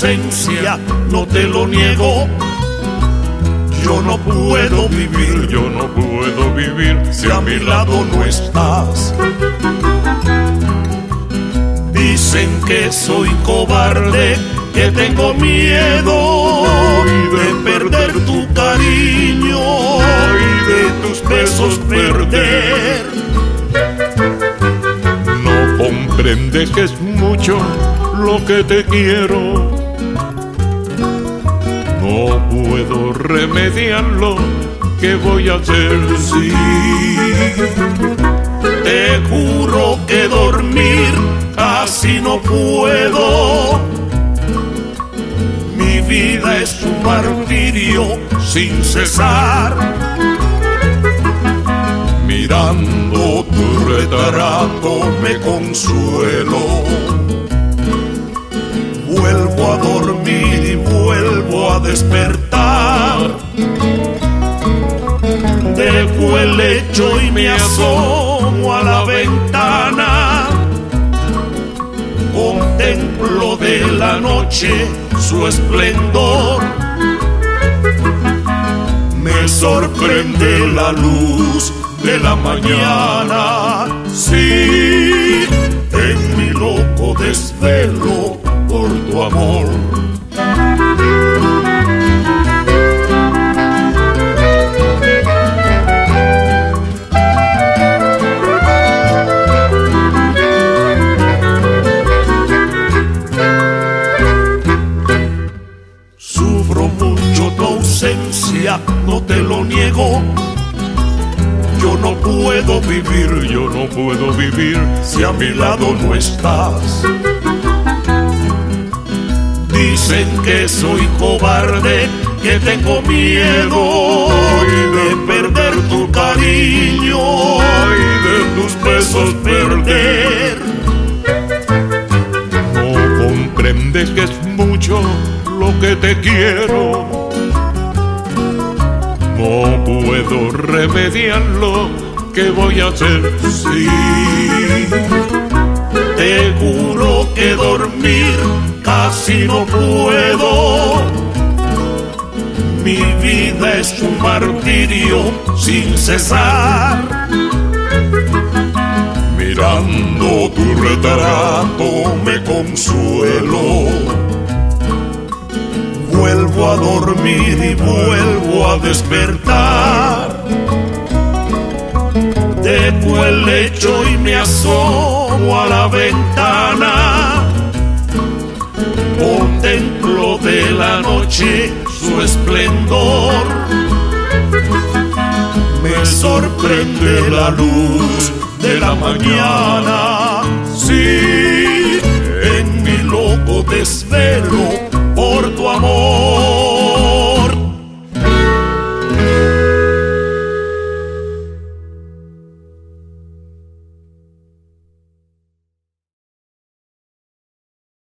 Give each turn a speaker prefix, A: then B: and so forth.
A: ausencia, no te lo niego. Yo no puedo vivir,
B: yo no puedo vivir
A: si a mi lado no estás. Dicen que soy cobarde, que tengo miedo de perder tu cariño y de tus besos perder.
B: No comprendes que es mucho lo que te quiero. No puedo remediarlo, ¿qué voy a hacer?
A: Sí, te juro que dormir así no puedo. Mi vida es un martirio sin cesar. Mirando tu retrato me consuelo. Vuelvo a dormir y vuelvo a despertar. Dejo el lecho y me asomo a la ventana. Contemplo de la noche su esplendor. Me sorprende la luz de la mañana. Sí, en mi loco desvelo por tu amor. Sufro mucho tu ausencia, no te lo niego. Yo no puedo vivir,
B: yo no puedo vivir
A: si a mi lado no estás. Dicen que soy cobarde, que tengo miedo de perder tu cariño y de tus besos perder.
B: No comprendes que es mucho lo que te quiero. No puedo remediarlo, ¿qué voy a hacer?
A: Sí, te juro que dormir casi no puedo. Mi vida es un martirio sin cesar. Mirando tu retrato me consuelo. Vuelvo a dormir y vuelvo a despertar. Dejo el lecho y me asomo a la ventana. Contemplo de la noche su esplendor. Me sorprende la luz de la mañana. Sí, en mi loco desvelo por tu amor.